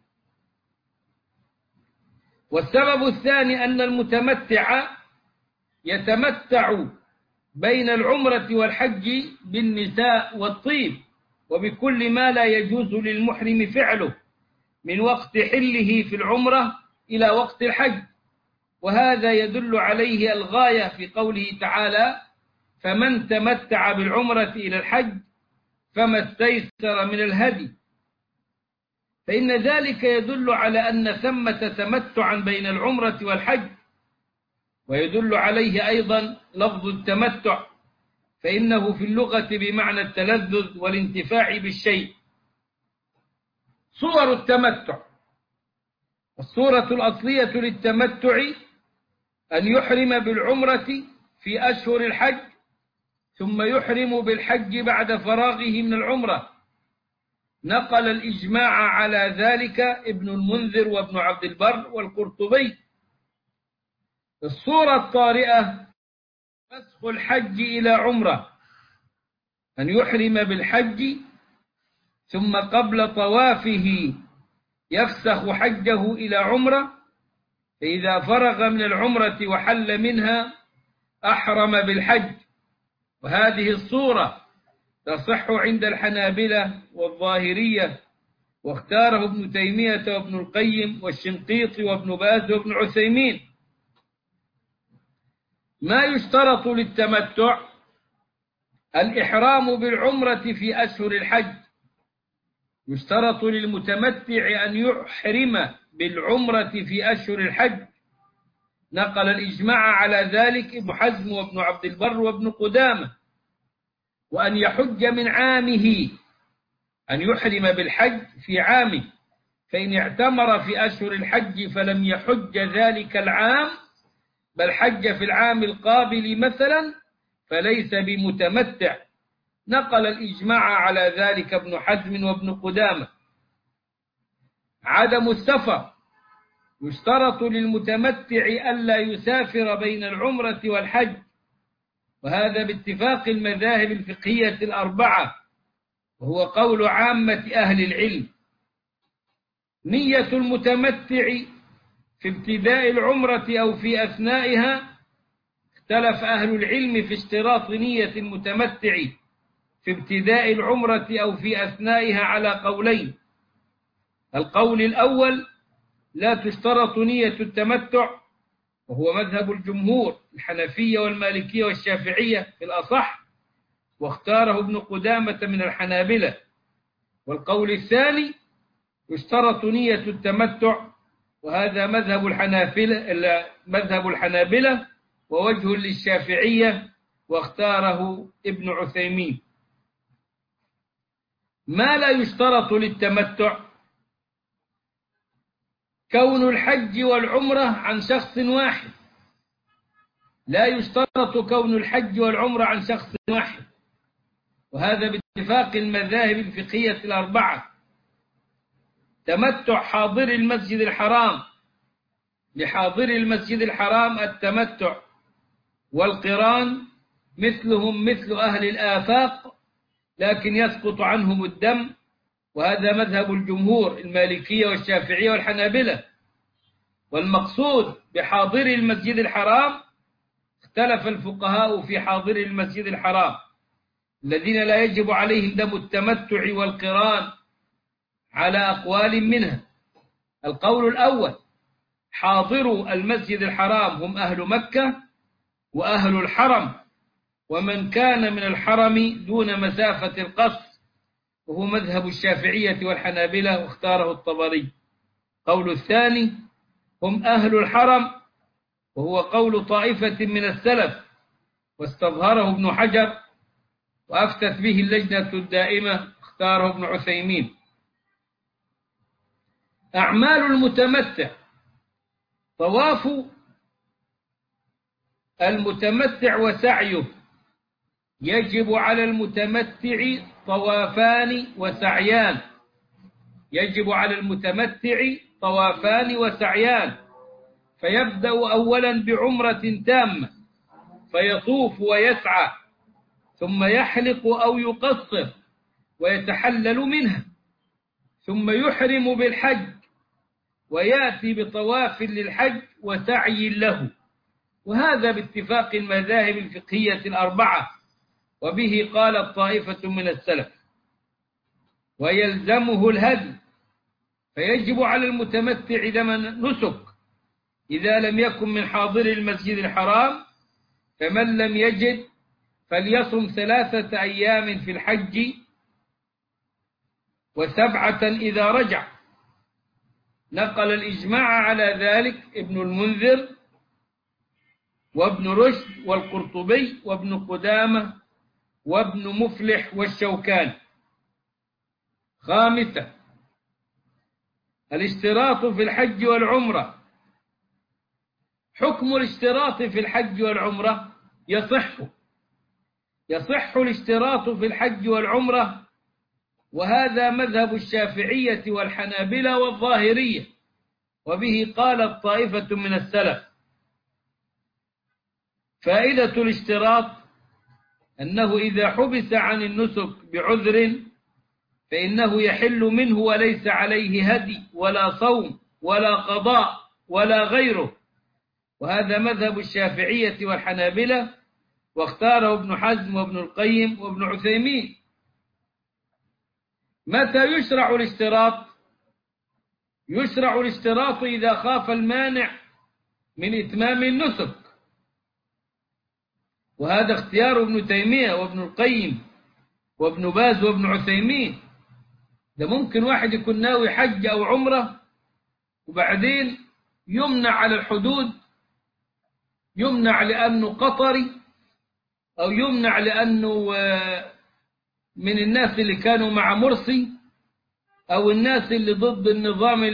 والسبب الثاني أن المتمتع يتمتع بين العمرة والحج بالنساء والطيب وبكل ما لا يجوز للمحرم فعله من وقت حله في العمرة إلى وقت الحج، وهذا يدل عليه الغاية في قوله تعالى: فمن تمتع بالعمرة إلى الحج فما استيسر من الهدي، فإن ذلك يدل على أن ثمة تمتعا بين العمرة والحج. ويدل عليه أيضا لفظ التمتع، فإنه في اللغة بمعنى التلذذ والانتفاع بالشيء. صور التمتع: الصورة الأصلية للتمتع أن يحرم بالعمرة في أشهر الحج ثم يحرم بالحج بعد فراغه من العمرة. نقل الإجماع على ذلك ابن المنذر وابن عبد البر والقرطبي. الصورة الطارئة فسخ الحج إلى عمرة، أن يحرم بالحج ثم قبل طوافه يفسخ حجه إلى عمرة، فإذا فرغ من العمرة وحل منها أحرم بالحج. وهذه الصورة تصح عند الحنابلة والظاهرية، واختاره ابن تيمية وابن القيم والشنقيطي وابن باز وابن عثيمين. ما يشترط للتمتع: الإحرام بالعمرة في أشهر الحج. يشترط للمتمتع أن يحرم بالعمرة في أشهر الحج، نقل الإجماع على ذلك ابن حزم وابن عبد البر وابن قدامة. وأن يحج من عامه، أن يحرم بالحج في عامه، فإن اعتمر في أشهر الحج فلم يحج ذلك العام بل حج في العام القابل مثلا فليس بمتمتع، نقل الإجماع على ذلك ابن حزم وابن قدامة. عدم السفر: يشترط للمتمتع ألا يسافر بين العمرة والحج، وهذا باتفاق المذاهب الفقهية الأربعة، وهو قول عامة أهل العلم. نية المتمتع في ابتداء العمرة أو في أثنائها، اختلف أهل العلم في اشتراط نية المتمتع في ابتداء العمرة أو في أثنائها على قولين. القول الأول: لا تشترط نية التمتع، وهو مذهب الجمهور الحنفية والمالكية والشافعية في الأصح، واختاره ابن قدامة من الحنابلة. والقول الثاني: يشترط نية التمتع، وهذا مذهب الحنابلة مذهب الحنابلة ووجه للشافعية، واختاره ابن عثيمين. ما لا يشترط للتمتع: كون الحج والعمرة عن شخص واحد، لا يشترط كون الحج والعمرة عن شخص واحد، وهذا باتفاق المذاهب الفقهية الأربعة. تمتع حاضر المسجد الحرام: لحاضر المسجد الحرام التمتع والقران مثلهم مثل أهل الآفاق لكن يسقط عنهم الدم، وهذا مذهب الجمهور المالكية والشافعية والحنابلة. والمقصود بحاضر المسجد الحرام، اختلف الفقهاء في حاضر المسجد الحرام الذين لا يجب عليهم دم التمتع والقران على أقوال منها. القول الأول: حاضروا المسجد الحرام هم أهل مكة وأهل الحرم، ومن كان من الحرم دون مسافة القصر، وهو مذهب الشافعية والحنابلة واختاره الطبري. قول الثاني: هم أهل الحرم، وهو قول طائفة من السلف، واستظهره ابن حجر وأفتت به اللجنة الدائمة، اختاره ابن عثيمين. أعمال المتمتع: طواف المتمتع وسعيه، يجب على المتمتع طوافان وسعيان، يجب على المتمتع طوافان وسعيان، فيبدأ أولا بعمرة تامة فيطوف ويسعى، ثم يحلق أو يقصر ويتحلل منها، ثم يحرم بالحج ويأتي بطواف للحج وسعي له، وهذا باتفاق المذاهب الفقهية الأربعة، وبه قالت طائفة من السلف. ويلزمه الهدي، فيجب على المتمتع دم نسك إذا لم يكن من حاضر المسجد الحرام، فمن لم يجد فليصم ثلاثة أيام في الحج وسبعة إذا رجع. نقل الإجماع على ذلك ابن المنذر وابن رشد والقرطبي وابن قدامة وابن مفلح والشوكاني. خامسا: الاشتراط في الحج والعمرة. حكم الاشتراط في الحج والعمرة: يصح يصح الاشتراط في الحج والعمرة، وهذا مذهب الشافعية والحنابلة والظاهرية، وبه قالت طائفة من السلف. فائدة الاشتراط أنه إذا حبس عن النسك بعذر فإنه يحل منه وليس عليه هدي ولا صوم ولا قضاء ولا غيره، وهذا مذهب الشافعية والحنابلة، واختاره ابن حزم وابن القيم وابن عثيمين. متى يشرع الاشتراط؟ يشرع الاشتراط إذا خاف المانع من إتمام النسك، وهذا اختيار ابن تيمية وابن القيم وابن باز وابن عثيمين. ده ممكن واحد يكون ناوي حج أو عمرة وبعدين يمنع على الحدود، يمنع لأنه قطري، أو يمنع لأنه من الناس اللي كانوا مع مرسي، أو الناس اللي ضد النظام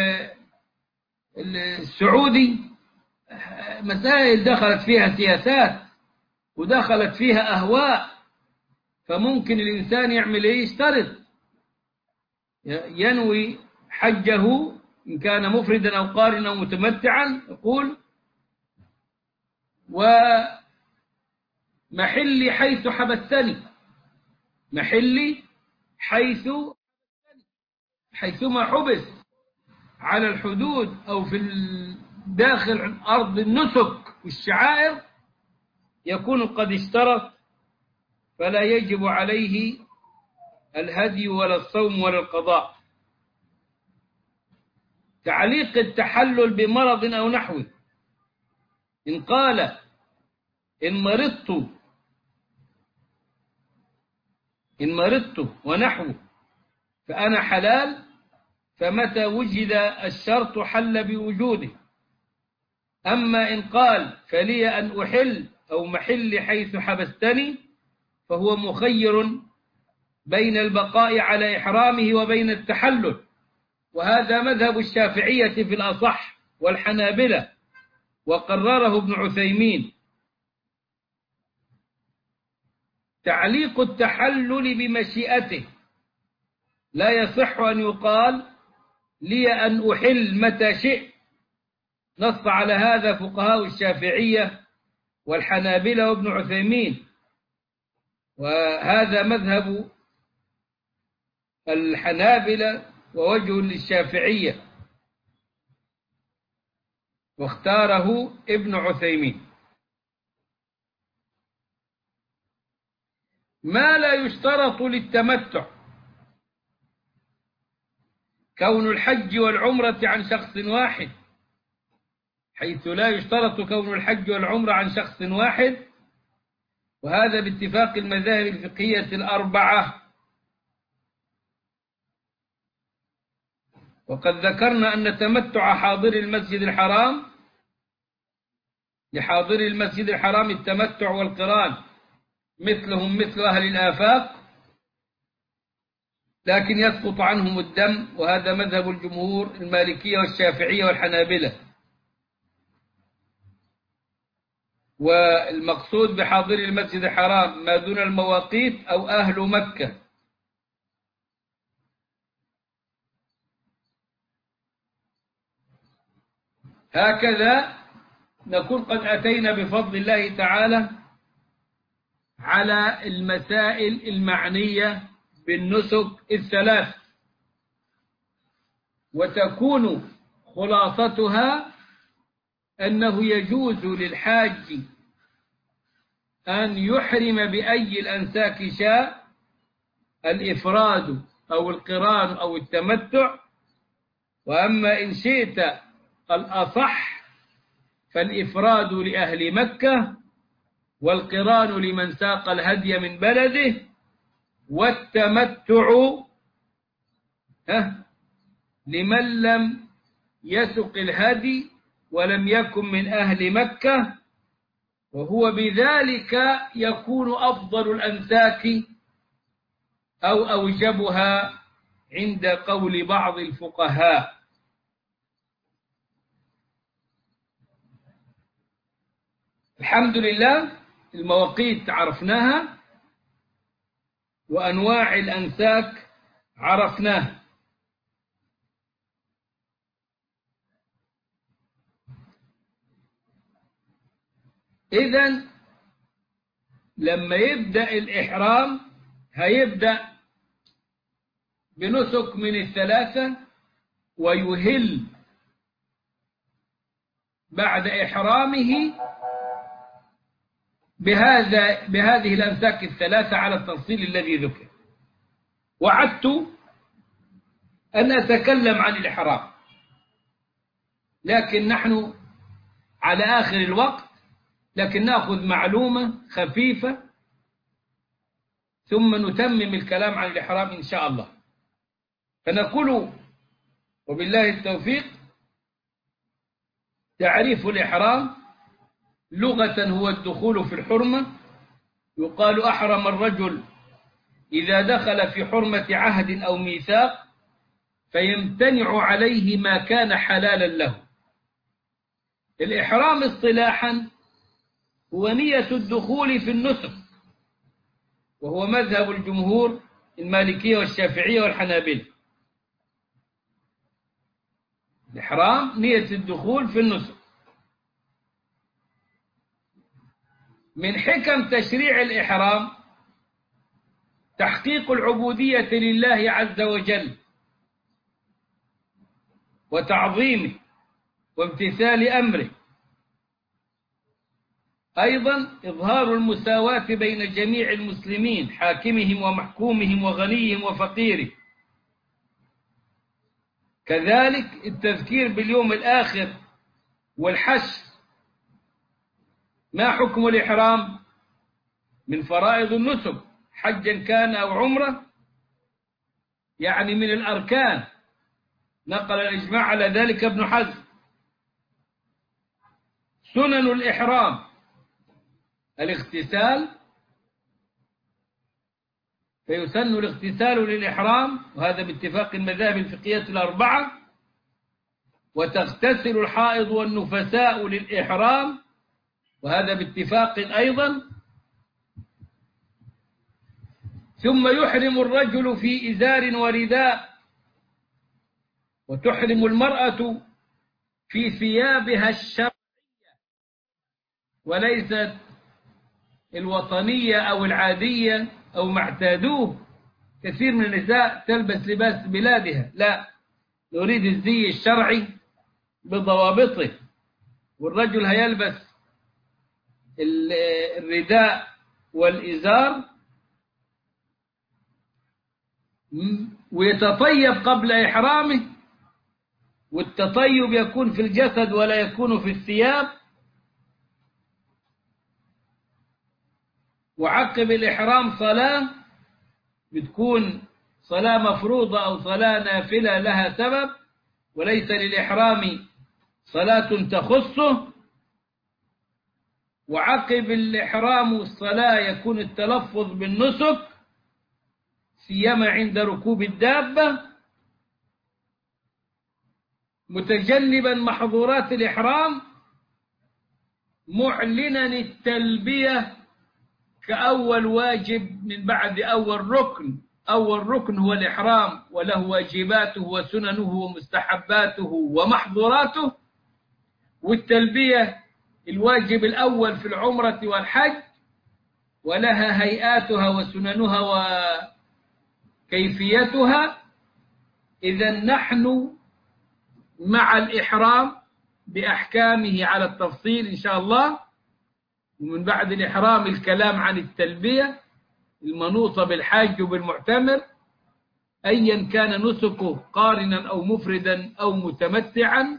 السعودي. مسائل دخلت فيها سياسات ودخلت فيها أهواء، فممكن الإنسان يعمل إيه؟ يشترط، ينوي حجه إن كان مفردا أو قارنا أو متمتعا، يقول: ومحلي حيث حبستني، محلي حيث حيثما حبس على الحدود أو في داخل أرض النسك والشعائر يكون قد اشترط، فلا يجب عليه الهدي ولا الصوم ولا القضاء. تعليق التحلل بمرض أو نحوه: إن قال: إن مرضت إن مرضت ونحوه فأنا حلال، فمتى وجد الشرط حل بوجوده. أما إن قال: فلي أن أحل أو محل حيث حبستني، فهو مخير بين البقاء على إحرامه وبين التحلل، وهذا مذهب الشافعية في الأصح والحنابلة، وقرره ابن عثيمين. تعليق التحلل بمشيئته: لا يصح أن يقال: لي أن أحل متى شئت. نص على هذا فقهاء الشافعية والحنابلة وابن عثيمين، وهذا مذهب الحنابلة ووجه للشافعية، واختاره ابن عثيمين. ما لا يشترط للتمتع كون الحج والعمرة عن شخص واحد، حيث لا يشترط كون الحج والعمرة عن شخص واحد، وهذا باتفاق المذاهب الفقهية الأربعة. وقد ذكرنا أن تمتع حاضر المسجد الحرام لحاضر المسجد الحرام التمتع والقران مثلهم مثل أهل الآفاق، لكن يسقط عنهم الدم، وهذا مذهب الجمهور المالكية والشافعية والحنابلة. والمقصود بحاضر المسجد الحرام ما دون المواقيت أو أهل مكة. هكذا نكون قد أتينا بفضل الله تعالى على المسائل المعنية بالنسك الثلاث، وتكون خلاصتها أنه يجوز للحاج أن يحرم بأي الأنساك شاء، الإفراد أو القران أو التمتع. وأما إن شئت الأصح فالإفراد لأهل مكة، والقران لمن ساق الهدي من بلده، والتمتع لمن لم يسق الهدي ولم يكن من أهل مكة، وهو بذلك يكون أفضل الأنساك أو أوجبها عند قول بعض الفقهاء. الحمد لله، المواقيت عرفناها، وأنواع الأنساك عرفناها. إذن لما يبدأ الإحرام هيبدأ بنسك من الثلاثة، ويهل بعد إحرامه بهذا بهذه الأنساك الثلاثة على التفصيل الذي ذكر. وعدت أن أتكلم عن الإحرام، لكن نحن على آخر الوقت، لكن نأخذ معلومة خفيفة ثم نتمم الكلام عن الإحرام إن شاء الله. فنقول وبالله التوفيق: تعريف الإحرام لغة هو الدخول في الحرمة. يقال أحرم الرجل إذا دخل في حرمة عهد أو ميثاق فيمتنع عليه ما كان حلالا له. الإحرام اصطلاحا هو نية الدخول في النسك، وهو مذهب الجمهور المالكية والشافعية والحنابلة. الإحرام نية الدخول في النسك. من حكم تشريع الإحرام تحقيق العبودية لله عز وجل وتعظيمه وامتثال أمره، أيضا إظهار المساواة بين جميع المسلمين، حاكمهم ومحكومهم وغنيهم وفقيرهم، كذلك التذكير باليوم الآخر والحشر. ما حكم الإحرام؟ من فرائض النسك، حجا كان أو عمرة، يعني من الأركان، نقل الإجماع على ذلك ابن حزم. سنن الإحرام: الاغتسال، فيسن الاغتسال للإحرام، وهذا باتفاق المذاهب الفقهية الأربعة. وتغتسل الحائض والنفساء للإحرام، وهذا باتفاق أيضا. ثم يحرم الرجل في إزار ورداء، وتحرم المرأة في ثيابها الشرعية وليست الوطنية أو العادية أو ما اعتادوه. كثير من النساء تلبس لباس بلادها، لا، نريد الزي الشرعي بضوابطه. والرجل هيلبس الرداء والإزار ويتطيب قبل إحرامه، والتطيب يكون في الجسد ولا يكون في الثياب. وعقب الإحرام صلاة، بتكون صلاة مفروضة أو صلاة نافلة لها سبب، وليس للإحرام صلاة تخصه. وعقب الإحرام والصلاة يكون التلفظ بالنسك، سيما عند ركوب الدابة، متجنبا محظورات الإحرام، معلنا التلبية كأول واجب من بعد أول ركن. أول ركن هو الإحرام، وله واجباته وسننه ومستحباته ومحظوراته. والتلبية الواجب الأول في العمرة والحج، ولها هيئاتها وسننها وكيفيتها. إذا نحن مع الإحرام بأحكامه على التفصيل إن شاء الله. ومن بعد الإحرام الكلام عن التلبية المنوطة بالحاج وبالمعتمر، أيا كان نسكه قارنا أو مفردا أو متمتعا.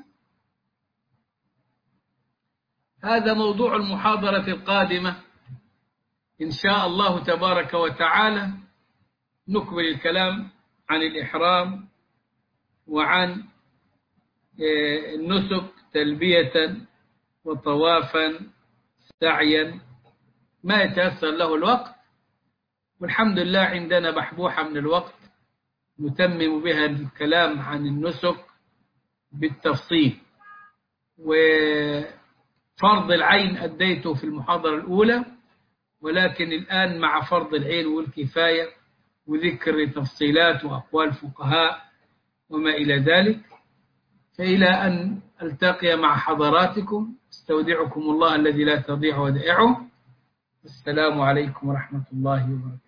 هذا موضوع المحاضرة القادمة إن شاء الله تبارك وتعالى. نكمل الكلام عن الإحرام وعن النسك تلبية وطوافا سعيا ما يتيسر له الوقت. والحمد لله عندنا بحبوحة من الوقت نتمم بها الكلام عن النسك بالتفصيل. وفرض العين أديته في المحاضرة الأولى، ولكن الآن مع فرض العين والكفاية وذكر تفصيلات وأقوال فقهاء وما إلى ذلك. فإلى أن ألتقي مع حضراتكم استودعكم الله الذي لا تضيع ودائعه. السلام عليكم ورحمة الله وبركاته.